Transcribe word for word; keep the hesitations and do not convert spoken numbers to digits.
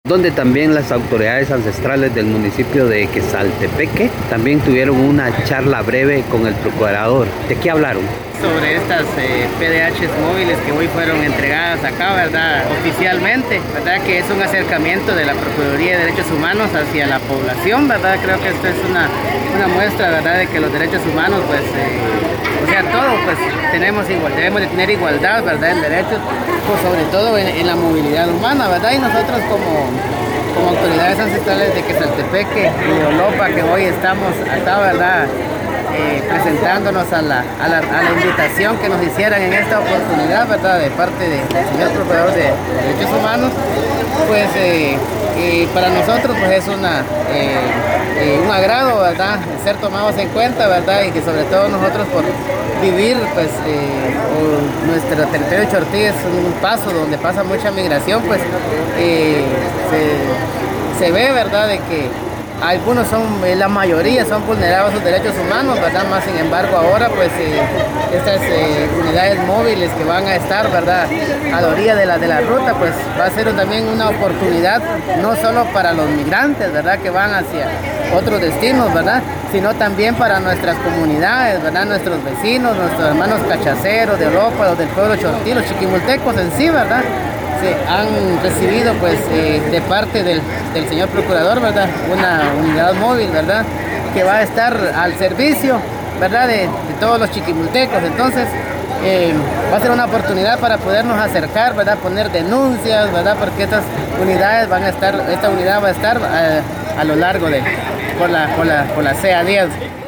donde también las autoridades ancestrales del municipio de Quesaltepeque también tuvieron una charla breve con el procurador. ¿De qué hablaron? Sobre estas eh, P D Hs móviles que hoy fueron entregadas acá, ¿verdad? Oficialmente, ¿verdad? Que es un acercamiento de la Procuraduría de Derechos Humanos hacia la población, ¿verdad? Creo que esto es una, una muestra, ¿verdad? De que los derechos humanos, pues, eh, o sea, todos, pues, tenemos igual, debemos de tener igualdad, ¿verdad? En derechos, pues, sobre todo en, en la movilidad humana, ¿verdad? Y nosotros como, como autoridades ancestrales de Quesaltepeque y de Olopa, que hoy estamos acá, ¿verdad? Eh, presentándonos a la, a, la, a la invitación que nos hicieran en esta oportunidad, ¿verdad? De parte de- del señor Procurador de Derechos Humanos, pues eh, eh, para nosotros pues es una, eh, eh, un agrado, ¿verdad? Ser tomados en cuenta, ¿verdad? Y que sobre todo nosotros por vivir, pues eh, o nuestro territorio de Chortí es un paso donde pasa mucha migración, pues eh, se, se ve, ¿verdad? De que algunos son, eh, la mayoría son vulnerados sus derechos humanos, ¿verdad? Más sin embargo ahora pues eh, estas eh, unidades móviles que van a estar, ¿verdad? A la orilla de la, de la ruta, pues va a ser también una oportunidad no solo para los migrantes, ¿verdad? Que van hacia otros destinos, ¿verdad? Sino también para nuestras comunidades, ¿verdad? Nuestros vecinos, nuestros hermanos cachaceros de Europa, los del pueblo chortí, los chiquimultecos en sí, ¿verdad? Se han recibido pues eh, de parte del, del señor procurador, ¿verdad? Una unidad móvil, ¿verdad? Que va a estar al servicio, ¿verdad? De, de todos los chiquimultecos. Entonces eh, va a ser una oportunidad para podernos acercar, ¿verdad? Poner denuncias, ¿verdad? Porque estas unidades van a estar, esta unidad va a estar eh, a lo largo de, por la, por la, por la C A diez.